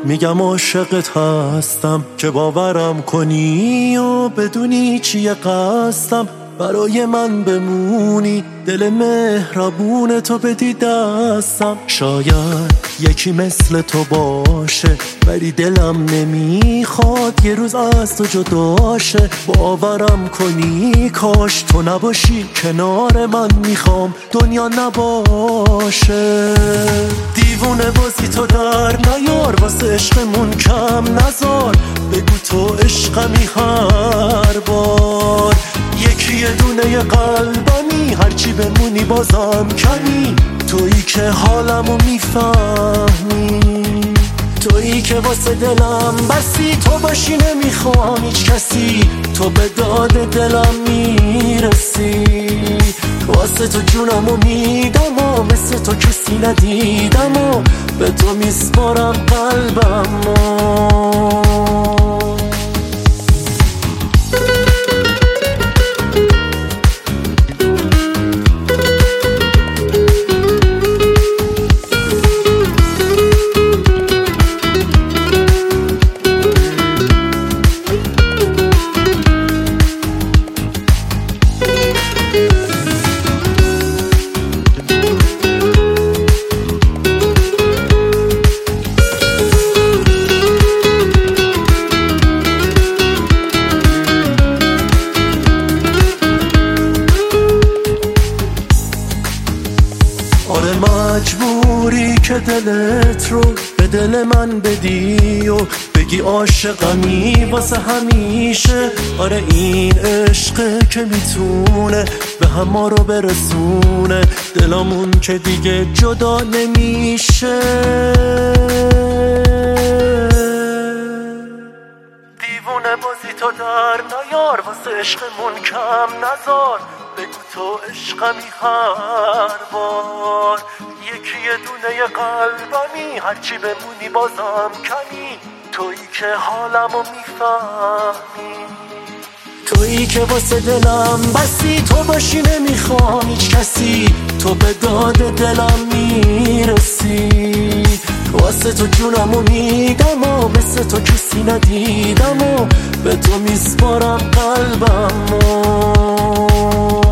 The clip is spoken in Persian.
میگم عاشقت هستم که باورم کنی و بدونی چیه قصدم، برای من بمونی دل مهربون تو بدی دستم. شاید یکی مثل تو باشه ولی دلم نمیخواد یه روز از تو جداشه. باورم کنی کاش تو نباشی کنار من، میخوام دنیا نباشه. دیوونه بازی تو در نیار، واسه عشقمون کم نزار. بگو تو عشقمی هر بار، یکی یه دونه قلبمی، هرچی بمونی بازم کمی. تویی که حالمو میفهمی، تویی که واسه دلم بسی. تو باشی نمیخوام هیچ کسی، تو به داد دلم میرسی. واسه تو جونمو میدم و مثل تو کسی ندیدم و به تو میسپارم قلبمو. آره مجبوری که دلت رو به دل من بدی و بگی عاشقمی واسه همیشه. آره این عشقه که میتونه به هم ما رو برسونه، دلمون که دیگه جدا نمیشه. دیوونه بازی تو در نیار، واسه عشقمون کم نزار. بگو تو عشقمی هر بار، یکی یه دونه قلبمی، هرچی بمونی بازم کمی. تویی که حالمو میفهمی، تویی که واسه دلم بسی. تو باشی نمیخوام هیچ کسی، تو به داد دلم میرسی. واسه تو جونمو میدم و مثل تو کسی ندیدم و به تو میسپارم قلبمو.